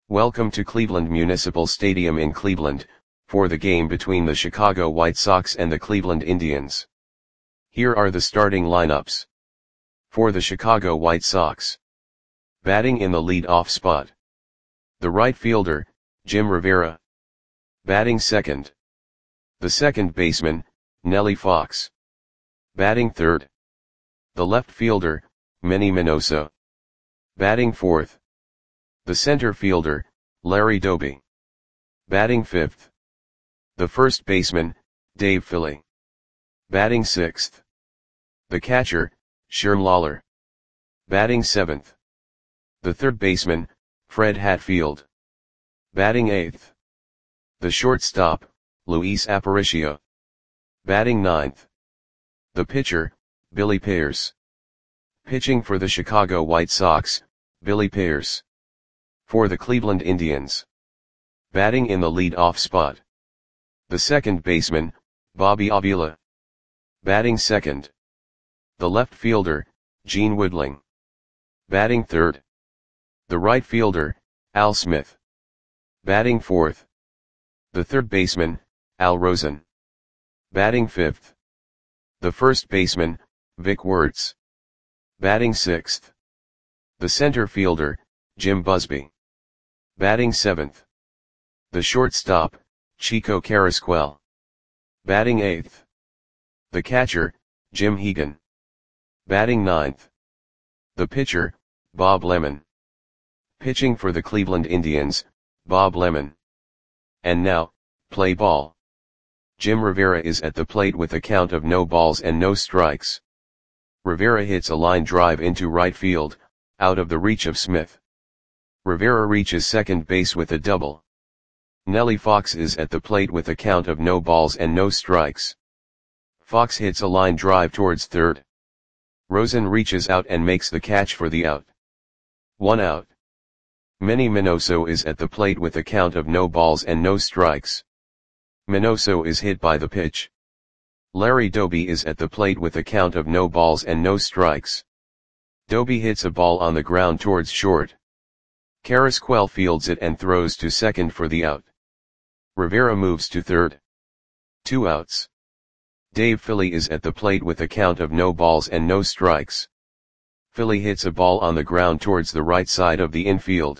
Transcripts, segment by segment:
Welcome to Cleveland Municipal Stadium in Cleveland, for the game between the Chicago White Sox and the Cleveland Indians. Here are the starting lineups. For the Chicago White Sox. Batting in the lead-off spot. The right fielder, Jim Rivera. Batting second. The second baseman, Nellie Fox. Batting third. The left fielder, Manny Minoso. Batting fourth. The center fielder, Larry Doby. Batting fifth. The first baseman, Dave Philly. Batting sixth. The catcher, Sherm Lawler. Batting seventh. The third baseman, Fred Hatfield. Batting eighth. The shortstop, Luis Aparicio. Batting ninth. The pitcher, Billy Pierce. Pitching for the Chicago White Sox, Billy Pierce. For the Cleveland Indians. Batting in the lead-off spot. The second baseman, Bobby Avila. Batting second. The left fielder, Gene Woodling. Batting third. The right fielder, Al Smith. Batting fourth. The third baseman, Al Rosen. Batting fifth. The first baseman, Vic Wertz. Batting sixth. The center fielder, Jim Busby. Batting seventh. The shortstop, Chico Carrasquel. Batting eighth. The catcher, Jim Hegan. Batting ninth. The pitcher, Bob Lemon. Pitching for the Cleveland Indians, Bob Lemon. And now, play ball. Jim Rivera is at the plate with a count of no balls and no strikes. Rivera hits a line drive into right field, out of the reach of Smith. Rivera reaches second base with a double. Nellie Fox is at the plate with a count of no balls and no strikes. Fox hits a line drive towards third. Rosen reaches out and makes the catch for the out. 1 out. Manny Minoso is at the plate with a count of no balls and no strikes. Minoso is hit by the pitch. Larry Doby is at the plate with a count of no balls and no strikes. Doby hits a ball on the ground towards short. Carrasquel fields it and throws to second for the out. Rivera moves to third. 2 outs. Dave Philly is at the plate with a count of no balls and no strikes. Philly hits a ball on the ground towards the right side of the infield.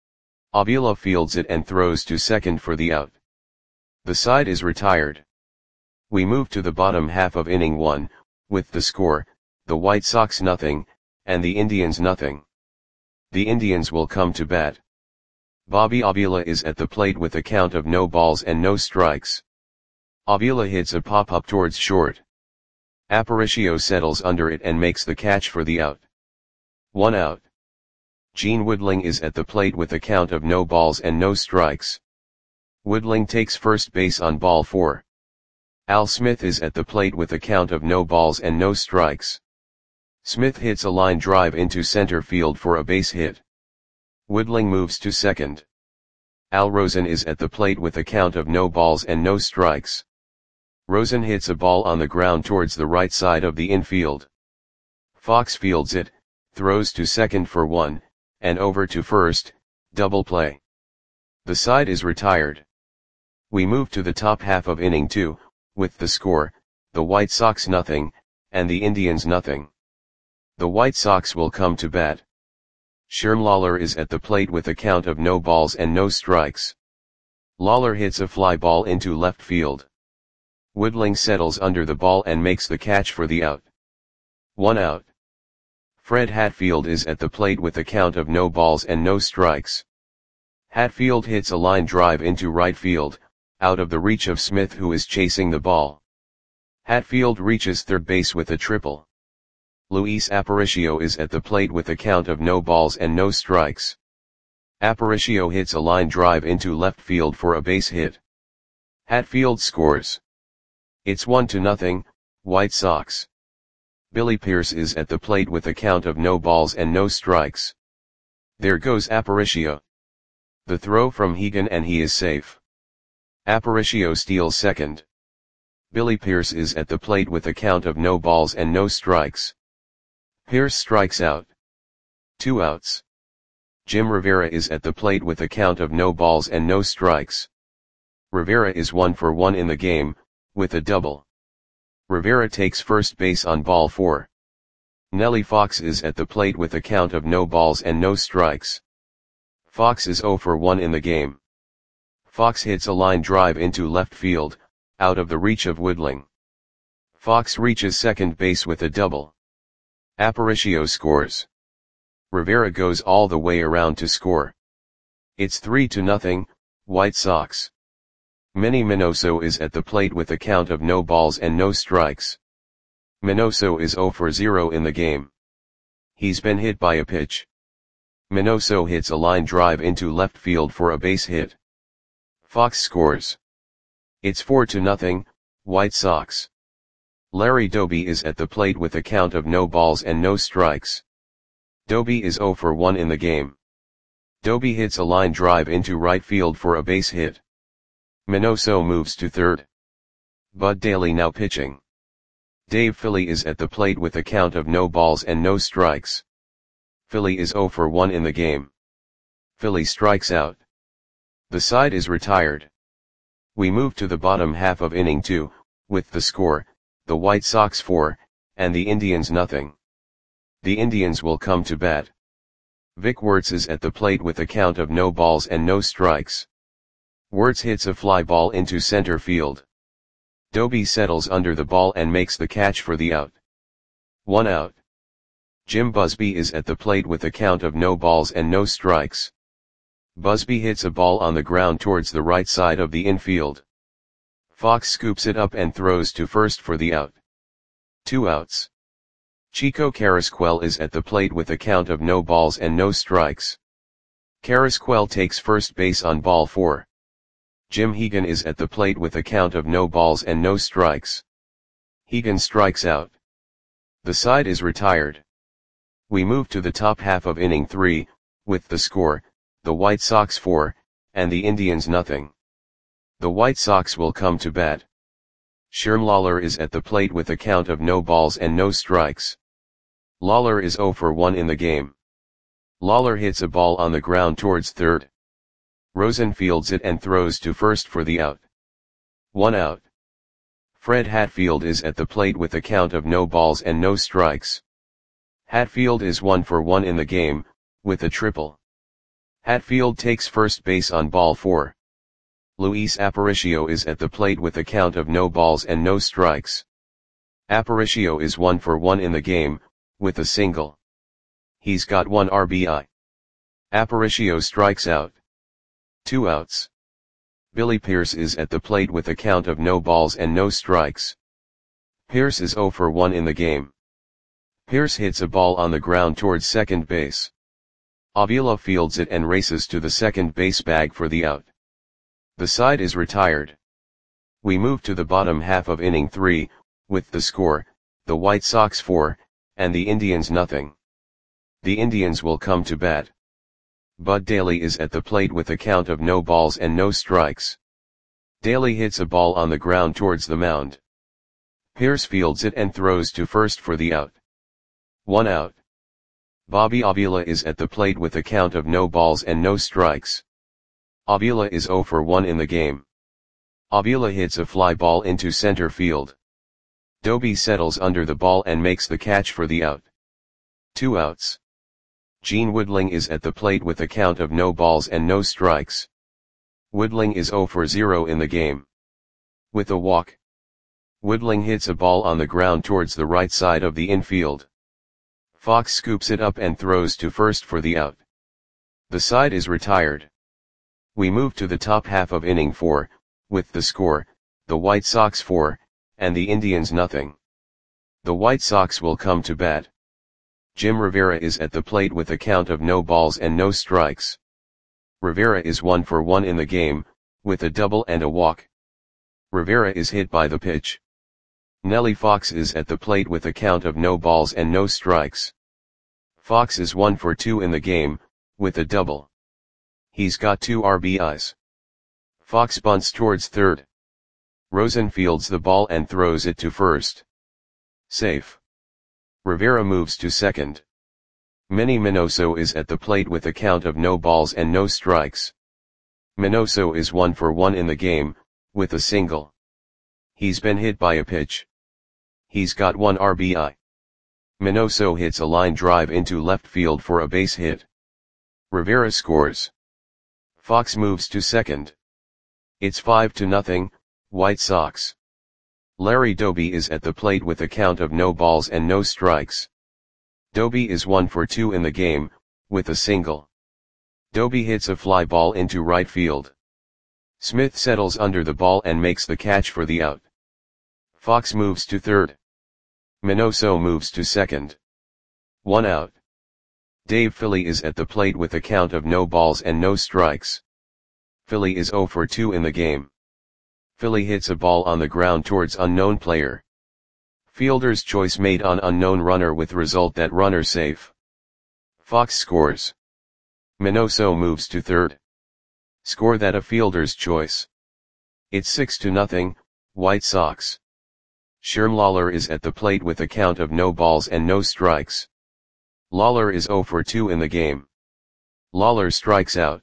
Avila fields it and throws to second for the out. The side is retired. We move to the bottom half of inning 1, with the score, the White Sox 0, and the Indians 0. The Indians will come to bat. Bobby Avila is at the plate with a count of no balls and no strikes. Avila hits a pop-up towards short. Aparicio settles under it and makes the catch for the out. 1 out. Gene Woodling is at the plate with a count of no balls and no strikes. Woodling takes first base on ball 4. Al Smith is at the plate with a count of no balls and no strikes. Smith hits a line drive into center field for a base hit. Woodling moves to second. Al Rosen is at the plate with a count of no balls and no strikes. Rosen hits a ball on the ground towards the right side of the infield. Fox fields it, throws to second for 1, and over to first, double play. The side is retired. We move to the top half of inning 2, with the score, the White Sox 0, and the Indians 0. The White Sox will come to bat. Sherm Lawler is at the plate with a count of no balls and no strikes. Lawler hits a fly ball into left field. Woodling settles under the ball and makes the catch for the out. 1 out. Fred Hatfield is at the plate with a count of no balls and no strikes. Hatfield hits a line drive into right field, out of the reach of Smith, who is chasing the ball. Hatfield reaches third base with a triple. Luis Aparicio is at the plate with a count of no balls and no strikes. Aparicio hits a line drive into left field for a base hit. Hatfield scores. It's 1-0, White Sox. Billy Pierce is at the plate with a count of no balls and no strikes. There goes Aparicio. The throw from Hegan and he is safe. Aparicio steals second. Billy Pierce is at the plate with a count of no balls and no strikes. Pierce strikes out. 2 outs. Jim Rivera is at the plate with a count of no balls and no strikes. Rivera is 1 for 1 in the game, with a double. Rivera takes first base on ball 4. Nellie Fox is at the plate with a count of no balls and no strikes. Fox is 0 for 1 in the game. Fox hits a line drive into left field, out of the reach of Woodling. Fox reaches second base with a double. Aparicio scores. Rivera goes all the way around to score. It's 3-0, White Sox. Manny Minoso is at the plate with a count of no balls and no strikes. Minoso is 0 for 0 in the game. He's been hit by a pitch. Minoso hits a line drive into left field for a base hit. Fox scores. It's 4-0, White Sox. Larry Doby is at the plate with a count of no balls and no strikes. Doby is 0 for 1 in the game. Doby hits a line drive into right field for a base hit. Minoso moves to third. Bud Daly now pitching. Dave Philly is at the plate with a count of no balls and no strikes. Philly is 0 for 1 in the game. Philly strikes out. The side is retired. We move to the bottom half of inning 2, with the score, the White Sox 4, and the Indians nothing. The Indians will come to bat. Vic Wertz is at the plate with a count of no balls and no strikes. Wertz hits a fly ball into center field. Doby settles under the ball and makes the catch for the out. 1 out. Jim Busby is at the plate with a count of no balls and no strikes. Busby hits a ball on the ground towards the right side of the infield. Fox scoops it up and throws to first for the out. 2 outs. Chico Carrasquel is at the plate with a count of no balls and no strikes. Carrasquel takes first base on ball 4. Jim Hegan is at the plate with a count of no balls and no strikes. Hegan strikes out. The side is retired. We move to the top half of inning 3, with the score, the White Sox 4, and the Indians nothing. The White Sox will come to bat. Sherm Lawler is at the plate with a count of no balls and no strikes. Lawler is 0 for 1 in the game. Lawler hits a ball on the ground towards third. Rosen fields it and throws to first for the out. 1 out. Fred Hatfield is at the plate with a count of no balls and no strikes. Hatfield is 1 for 1 in the game, with a triple. Hatfield takes first base on ball 4. Luis Aparicio is at the plate with a count of no balls and no strikes. Aparicio is 1 for 1 in the game, with a single. He's got 1 RBI. Aparicio strikes out. 2 outs. Billy Pierce is at the plate with a count of no balls and no strikes. Pierce is 0 for 1 in the game. Pierce hits a ball on the ground towards second base. Avila fields it and races to the second base bag for the out. The side is retired. We move to the bottom half of inning 3, with the score, the White Sox 4, and the Indians nothing. The Indians will come to bat. Bud Daly is at the plate with a count of no balls and no strikes. Daly hits a ball on the ground towards the mound. Pierce fields it and throws to first for the out. 1 out. Bobby Avila is at the plate with a count of no balls and no strikes. Avila is 0 for 1 in the game. Avila hits a fly ball into center field. Doby settles under the ball and makes the catch for the out. 2 outs. Gene Woodling is at the plate with a count of no balls and no strikes. Woodling is 0 for 0 in the game. With a walk. Woodling hits a ball on the ground towards the right side of the infield. Fox scoops it up and throws to first for the out. The side is retired. We move to the top half of inning 4, with the score, the White Sox 4, and the Indians nothing. The White Sox will come to bat. Jim Rivera is at the plate with a count of no balls and no strikes. Rivera is 1 for 1 in the game, with a double and a walk. Rivera is hit by the pitch. Nellie Fox is at the plate with a count of no balls and no strikes. Fox is 1 for 2 in the game, with a double. He's got 2 RBIs. Fox bunts towards third. Rosen fields the ball and throws it to first. Safe. Rivera moves to second. Manny Minoso is at the plate with a count of no balls and no strikes. Minoso is 1 for 1 in the game, with a single. He's been hit by a pitch. He's got 1 RBI. Minoso hits a line drive into left field for a base hit. Rivera scores. Fox moves to second. It's 5-0, White Sox. Larry Doby is at the plate with a count of no balls and no strikes. Doby is 1 for 2 in the game, with a single. Doby hits a fly ball into right field. Smith settles under the ball and makes the catch for the out. Fox moves to third. Minoso moves to second. 1 out. Dave Philly is at the plate with a count of no balls and no strikes. Philly is 0 for 2 in the game. Philly hits a ball on the ground towards unknown player. Fielder's choice made on unknown runner with result that runner safe. Fox scores. Minoso moves to third. Score that a fielder's choice. It's 6-0, White Sox. Sherm Lawler is at the plate with a count of no balls and no strikes. Lawler is 0 for 2 in the game. Lawler strikes out.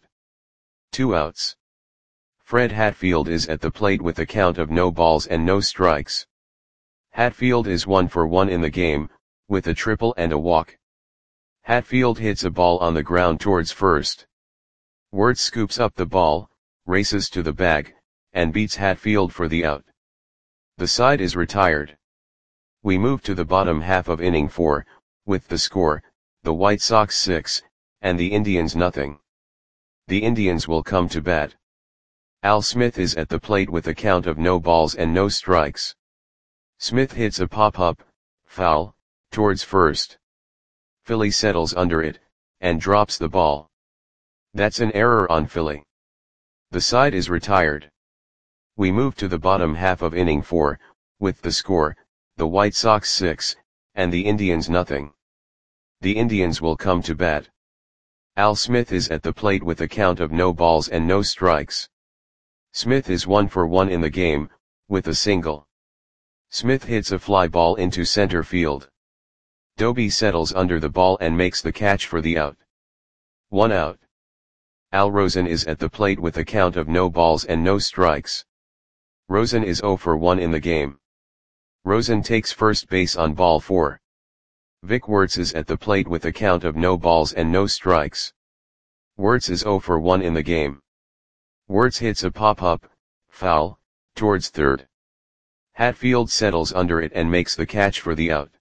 2 outs. Fred Hatfield is at the plate with a count of no balls and no strikes. Hatfield is 1 for 1 in the game, with a triple and a walk. Hatfield hits a ball on the ground towards first. Wirtz scoops up the ball, races to the bag, and beats Hatfield for the out. The side is retired. We move to the bottom half of inning 4, with the score, the White Sox 6, and the Indians nothing. The Indians will come to bat. Al Smith is at the plate with a count of no balls and no strikes. Smith hits a pop-up, foul, towards first. Philly settles under it, and drops the ball. That's an error on Philly. The side is retired. We move to the bottom half of inning 4, with the score, the White Sox 6, and the Indians nothing. The Indians will come to bat. Al Smith is at the plate with a count of no balls and no strikes. Smith is 1 for 1 in the game, with a single. Smith hits a fly ball into center field. Doby settles under the ball and makes the catch for the out. 1 out. Al Rosen is at the plate with a count of no balls and no strikes. Rosen is 0 for 1 in the game. Rosen takes first base on ball 4. Vic Wirtz is at the plate with a count of no balls and no strikes. Wirtz is 0 for 1 in the game. Wirtz hits a pop-up, foul, towards third. Hatfield settles under it and makes the catch for the out.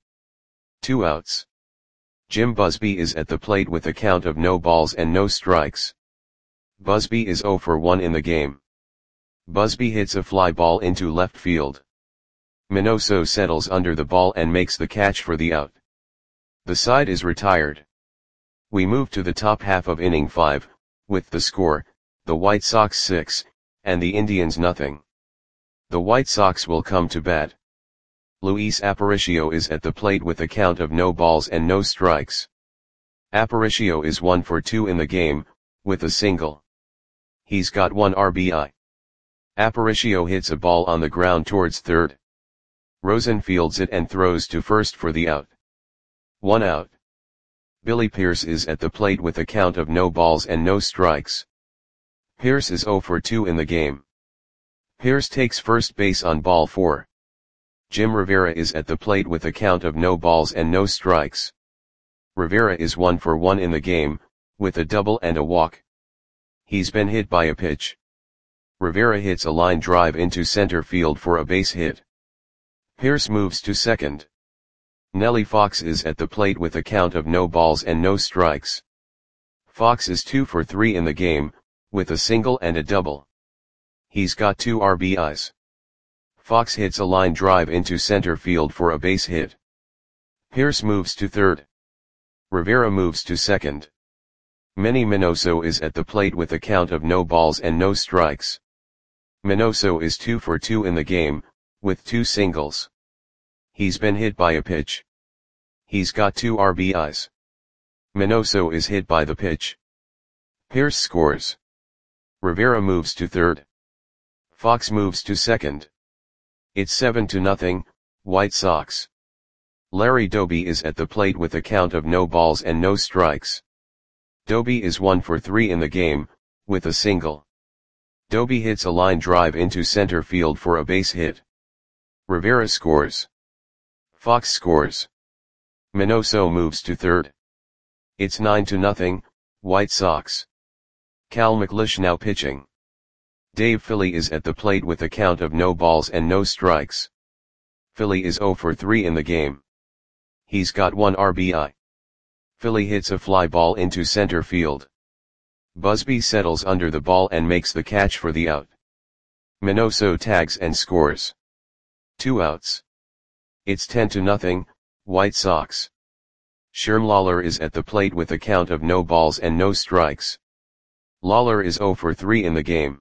2 outs. Jim Busby is at the plate with a count of no balls and no strikes. Busby is 0 for 1 in the game. Busby hits a fly ball into left field. Minoso settles under the ball and makes the catch for the out. The side is retired. We move to the top half of inning 5, with the score, the White Sox 6, and the Indians nothing. The White Sox will come to bat. Luis Aparicio is at the plate with a count of no balls and no strikes. Aparicio is 1 for 2 in the game, with a single. He's got 1 RBI. Aparicio hits a ball on the ground towards third. Rosen fields it and throws to first for the out. 1 out. Billy Pierce is at the plate with a count of no balls and no strikes. Pierce is 0 for 2 in the game. Pierce takes first base on ball 4. Jim Rivera is at the plate with a count of no balls and no strikes. Rivera is 1 for 1 in the game, with a double and a walk. He's been hit by a pitch. Rivera hits a line drive into center field for a base hit. Pierce moves to second. Nellie Fox is at the plate with a count of no balls and no strikes. Fox is 2 for 3 in the game, with a single and a double. He's got 2 RBIs. Fox hits a line drive into center field for a base hit. Pierce moves to third. Rivera moves to second. Manny Minoso is at the plate with a count of no balls and no strikes. Minoso is 2 for 2 in the game, with 2 singles. He's been hit by a pitch. He's got 2 RBIs. Minoso is hit by the pitch. Pierce scores. Rivera moves to third. Fox moves to second. It's 7-0, White Sox. Larry Doby is at the plate with a count of no balls and no strikes. Doby is 1 for 3 in the game, with a single. Doby hits a line drive into center field for a base hit. Rivera scores. Fox scores. Minoso moves to third. It's 9-0, White Sox. Cal McLeish now pitching. Dave Philly is at the plate with a count of no balls and no strikes. Philly is 0 for 3 in the game. He's got 1 RBI. Philly hits a fly ball into center field. Busby settles under the ball and makes the catch for the out. Minoso tags and scores. 2 outs. It's 10-0, White Sox. Sherm Lawler is at the plate with a count of no balls and no strikes. Lawler is 0 for 3 in the game.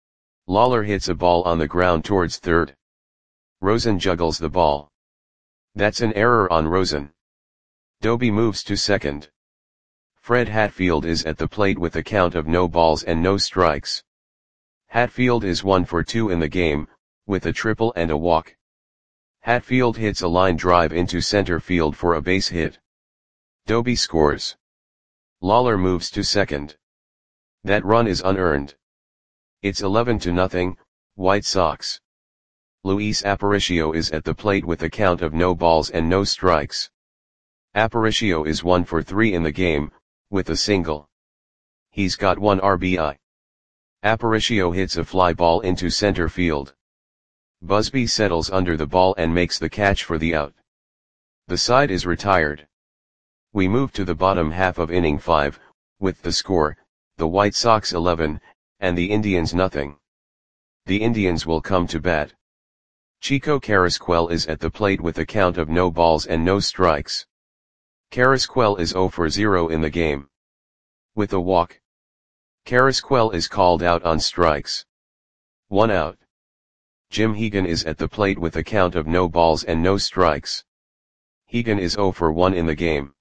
Lawler hits a ball on the ground towards third. Rosen juggles the ball. That's an error on Rosen. Doby moves to second. Fred Hatfield is at the plate with a count of no balls and no strikes. Hatfield is 1 for 2 in the game, with a triple and a walk. Hatfield hits a line drive into center field for a base hit. Doby scores. Lawler moves to second. That run is unearned. It's 11-0, White Sox. Luis Aparicio is at the plate with a count of no balls and no strikes. Aparicio is 1 for 3 in the game, with a single. He's got 1 RBI. Aparicio hits a fly ball into center field. Busby settles under the ball and makes the catch for the out. The side is retired. We move to the bottom half of inning 5, with the score, the White Sox 11, and the Indians nothing. The Indians will come to bat. Chico Carrasquel is at the plate with a count of no balls and no strikes. Carrasquel is 0 for 0 in the game. With a walk. Carrasquel is called out on strikes. 1 out. Jim Hegan is at the plate with a count of no balls and no strikes. Hegan is 0 for 1 in the game.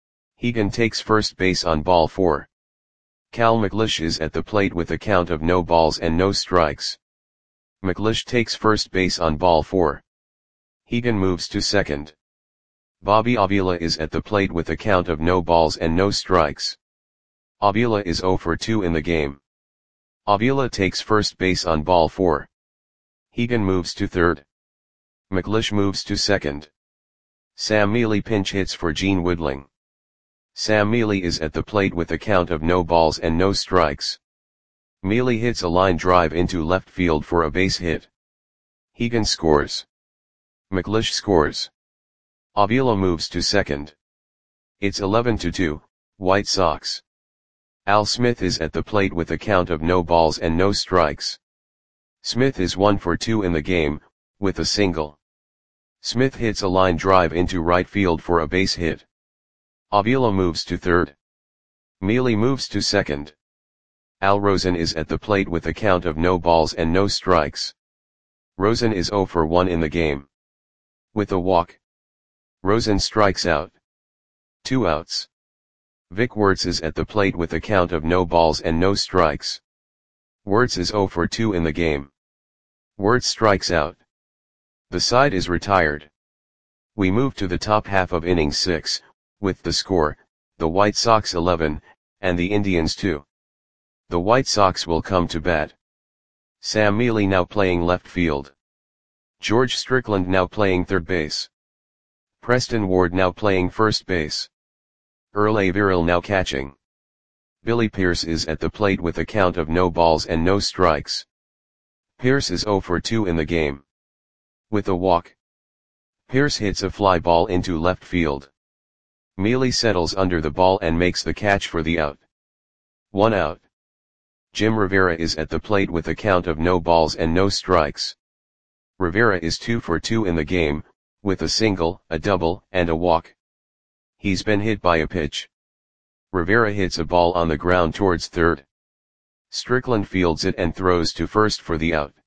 Hegan takes first base on ball 4. Cal McLeish is at the plate with a count of no balls and no strikes. McLeish takes first base on ball 4. Hegan moves to second. Bobby Avila is at the plate with a count of no balls and no strikes. Avila is 0 for 2 in the game. Avila takes first base on ball 4. Hegan moves to third. McLeish moves to second. Sam Mealy pinch hits for Gene Woodling. Sam Mealy is at the plate with a count of no balls and no strikes. Mealy hits a line drive into left field for a base hit. Hegan scores. McLeish scores. Avila moves to second. It's 11-2, White Sox. Al Smith is at the plate with a count of no balls and no strikes. Smith is 1 for 2 in the game, with a single. Smith hits a line drive into right field for a base hit. Avila moves to third. Mealy moves to second. Al Rosen is at the plate with a count of no balls and no strikes. Rosen is 0 for 1 in the game. With a walk. Rosen strikes out. 2 outs. Vic Wertz is at the plate with a count of no balls and no strikes. Wertz is 0 for 2 in the game. Wertz strikes out. The side is retired. We move to the top half of inning 6, with the score, the White Sox 11, and the Indians 2. The White Sox will come to bat. Sam Mealy now playing left field. George Strickland now playing third base. Preston Ward now playing first base. Earl Averill now catching. Billy Pierce is at the plate with a count of no balls and no strikes. Pierce is 0 for 2 in the game. With a walk. Pierce hits a fly ball into left field. Mealy settles under the ball and makes the catch for the out. 1 out. Jim Rivera is at the plate with a count of no balls and no strikes. Rivera is 2 for 2 in the game, with a single, a double, and a walk. He's been hit by a pitch. Rivera hits a ball on the ground towards third. Strickland fields it and throws to first for the out.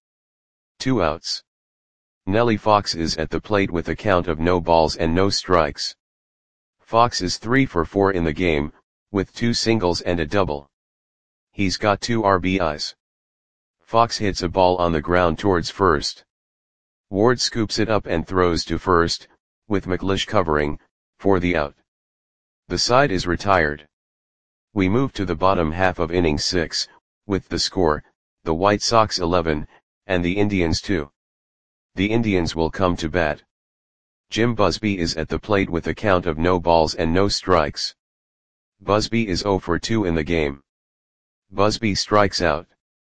2 outs. Nellie Fox is at the plate with a count of no balls and no strikes. Fox is 3 for 4 in the game, with 2 singles and a double. He's got 2 RBIs. Fox hits a ball on the ground towards first. Ward scoops it up and throws to first, with McLeish covering, for the out. The side is retired. We move to the bottom half of inning 6, with the score, the White Sox 11, and the Indians 2. The Indians will come to bat. Jim Busby is at the plate with a count of no balls and no strikes. Busby is 0 for 2 in the game. Busby strikes out.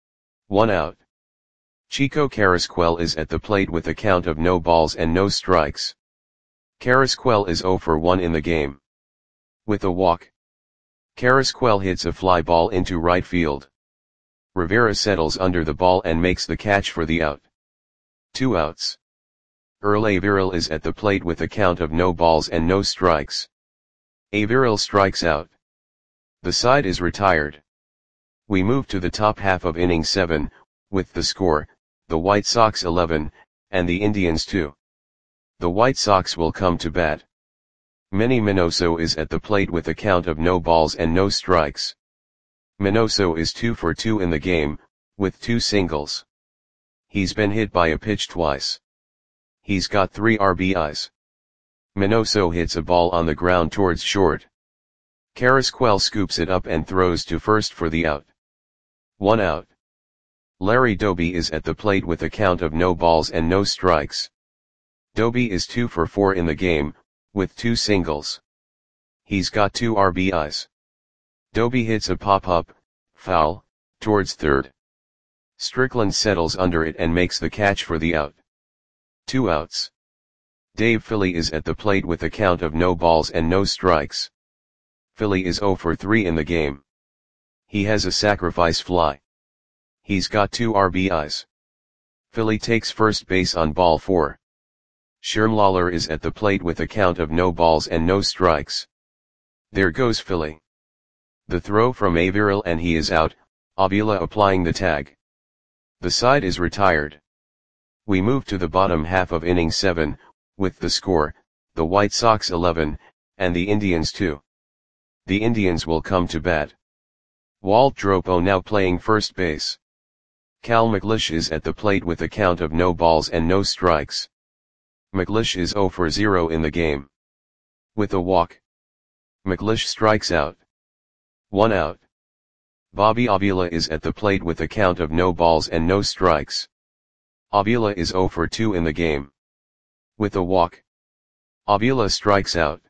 1 out. Chico Carrasquel is at the plate with a count of no balls and no strikes. Carrasquel is 0 for 1 in the game. With a walk. Carrasquel hits a fly ball into right field. Rivera settles under the ball and makes the catch for the out. 2 outs. Earl Averill is at the plate with a count of no balls and no strikes. Averill strikes out. The side is retired. We move to the top half of inning 7, with the score, the White Sox 11, and the Indians 2. The White Sox will come to bat. Manny Minoso is at the plate with a count of no balls and no strikes. Minoso is 2 for 2 in the game, with 2 singles. He's been hit by a pitch twice. He's got 3 RBIs. Minoso hits a ball on the ground towards short. Carrasquel scoops it up and throws to first for the out. 1 out. Larry Doby is at the plate with a count of no balls and no strikes. Doby is 2 for 4 in the game, with 2 singles. He's got 2 RBIs. Doby hits a pop-up, foul, towards third. Strickland settles under it and makes the catch for the out. 2 outs. Dave Philly is at the plate with a count of no balls and no strikes. Philly is 0 for 3 in the game. He has a sacrifice fly. He's got 2 RBIs. Philly takes first base on ball 4. Sherm Lawler is at the plate with a count of no balls and no strikes. There goes Philly. The throw from Averill and he is out, Avila applying the tag. The side is retired. We move to the bottom half of inning 7, with the score, the White Sox 11, and the Indians 2. The Indians will come to bat. Walt Dropo now playing first base. Cal McLeish is at the plate with a count of no balls and no strikes. McLeish is 0 for 0 in the game. With a walk. McLeish strikes out. 1 out. Bobby Avila is at the plate with a count of no balls and no strikes. Avila is 0 for 2 in the game. With a walk. Avila strikes out.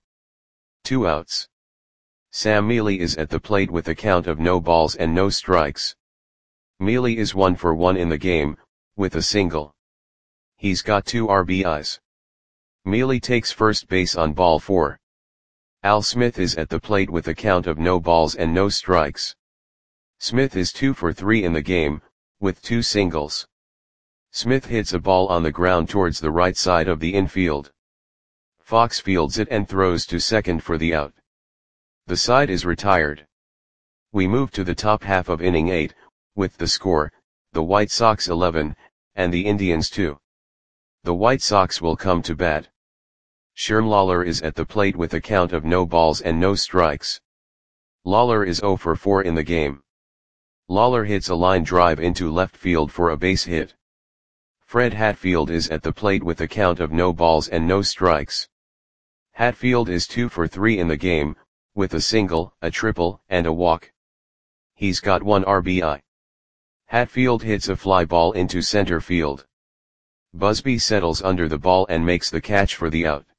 2 outs. Sam Mealy is at the plate with a count of no balls and no strikes. Mealy is 1 for 1 in the game, with a single. He's got 2 RBIs. Mealy takes first base on ball 4. Al Smith is at the plate with a count of no balls and no strikes. Smith is 2 for 3 in the game, with 2 singles. Smith hits a ball on the ground towards the right side of the infield. Fox fields it and throws to second for the out. The side is retired. We move to the top half of inning 8, with the score, the White Sox 11, and the Indians 2. The White Sox will come to bat. Sherm Lawler is at the plate with a count of no balls and no strikes. Lawler is 0 for 4 in the game. Lawler hits a line drive into left field for a base hit. Fred Hatfield is at the plate with a count of no balls and no strikes. Hatfield is 2 for 3 in the game, with a single, a triple, and a walk. He's got 1 RBI. Hatfield hits a fly ball into center field. Busby settles under the ball and makes the catch for the out.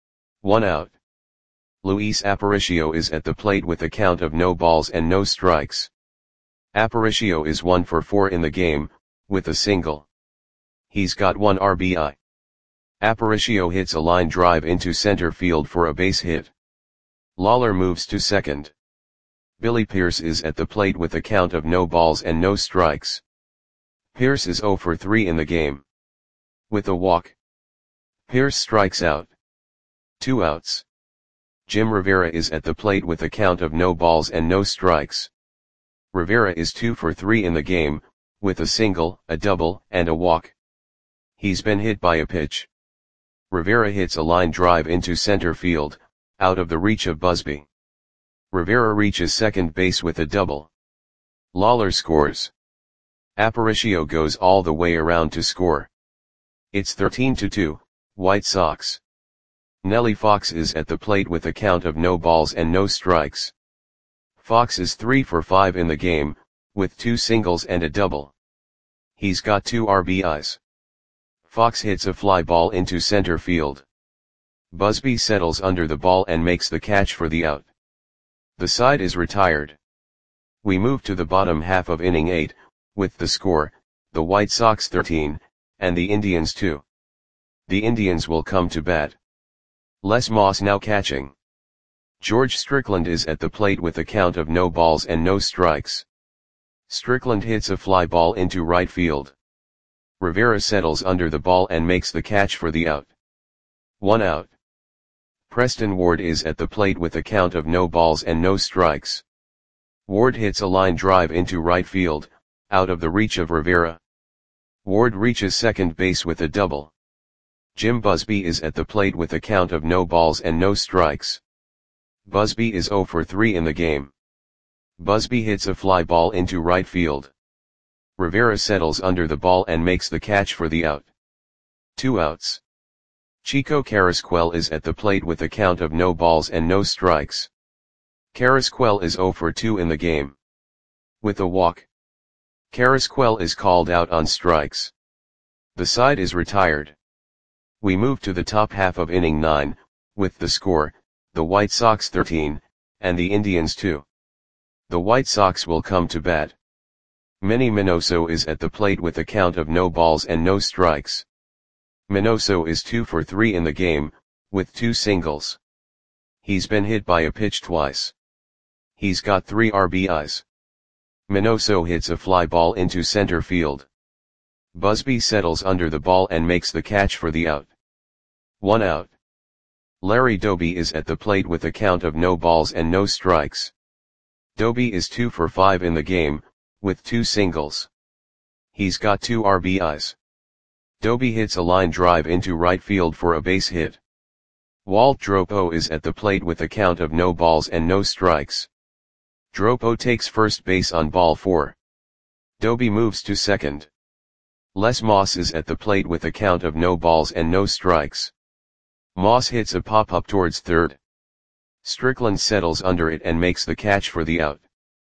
1 out. Luis Aparicio is at the plate with a count of no balls and no strikes. Aparicio is 1 for 4 in the game, with a single. He's got 1 RBI. Aparicio hits a line drive into center field for a base hit. Lawler moves to second. Billy Pierce is at the plate with a count of no balls and no strikes. Pierce is 0 for 3 in the game. With a walk. Pierce strikes out. 2 outs. Jim Rivera is at the plate with a count of no balls and no strikes. Rivera is 2 for 3 in the game, with a single, a double, and a walk. He's been hit by a pitch. Rivera hits a line drive into center field, out of the reach of Busby. Rivera reaches second base with a double. Lawler scores. Aparicio goes all the way around to score. It's 13-2, White Sox. Nellie Fox is at the plate with a count of no balls and no strikes. Fox is 3 for 5 in the game, with 2 singles and a double. He's got 2 RBIs. Fox hits a fly ball into center field. Busby settles under the ball and makes the catch for the out. The side is retired. We move to the bottom half of inning 8, with the score, the White Sox 13, and the Indians 2. The Indians will come to bat. Les Moss now catching. George Strickland is at the plate with a count of no balls and no strikes. Strickland hits a fly ball into right field. Rivera settles under the ball and makes the catch for the out. 1 out. Preston Ward is at the plate with a count of no balls and no strikes. Ward hits a line drive into right field, out of the reach of Rivera. Ward reaches second base with a double. Jim Busby is at the plate with a count of no balls and no strikes. Busby is 0 for 3 in the game. Busby hits a fly ball into right field. Rivera settles under the ball and makes the catch for the out. 2 outs. Chico Carrasquel is at the plate with a count of no balls and no strikes. Carrasquel is 0 for 2 in the game. With a walk. Carrasquel is called out on strikes. The side is retired. We move to the top half of inning 9, with the score, the White Sox 13, and the Indians 2. The White Sox will come to bat. Manny Minoso is at the plate with a count of no balls and no strikes. Minoso is 2 for 3 in the game, with 2 singles. He's been hit by a pitch twice. He's got 3 RBIs. Minoso hits a fly ball into center field. Busby settles under the ball and makes the catch for the out. 1 out. Larry Doby is at the plate with a count of no balls and no strikes. Doby is 2 for 5 in the game, with 2 singles. He's got 2 RBIs. Doby hits a line drive into right field for a base hit. Walt Dropo is at the plate with a count of no balls and no strikes. Dropo takes first base on ball 4. Doby moves to second. Les Moss is at the plate with a count of no balls and no strikes. Moss hits a pop-up towards third. Strickland settles under it and makes the catch for the out.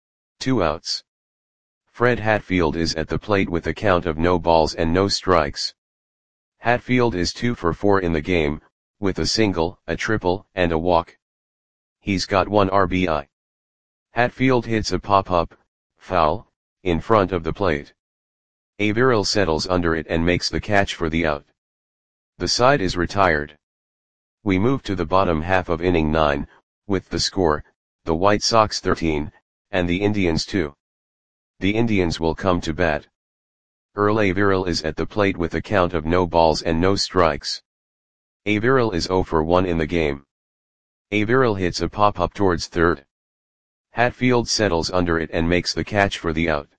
2 outs. Fred Hatfield is at the plate with a count of no balls and no strikes. Hatfield is 2 for 4 in the game, with a single, a triple, and a walk. He's got 1 RBI. Hatfield hits a pop-up, foul, in front of the plate. Averill settles under it and makes the catch for the out. The side is retired. We move to the bottom half of inning 9, with the score, the White Sox 13, and the Indians 2. The Indians will come to bat. Earl Averill is at the plate with a count of no balls and no strikes. Averill is 0 for 1 in the game. Averill hits a pop-up towards third. Hatfield settles under it and makes the catch for the out.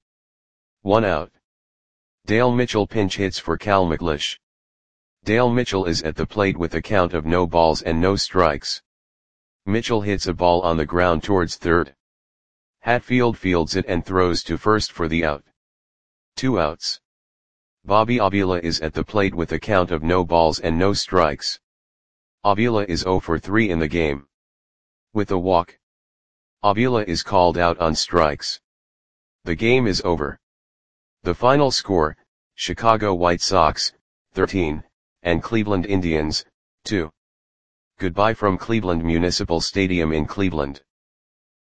1 out. Dale Mitchell pinch hits for Cal McLeish. Dale Mitchell is at the plate with a count of no balls and no strikes. Mitchell hits a ball on the ground towards third. Hatfield fields it and throws to first for the out. 2 outs. Bobby Avila is at the plate with a count of no balls and no strikes. Avila is 0 for 3 in the game. With a walk. Avila is called out on strikes. The game is over. The final score, Chicago White Sox, 13, and Cleveland Indians, 2. Goodbye from Cleveland Municipal Stadium in Cleveland.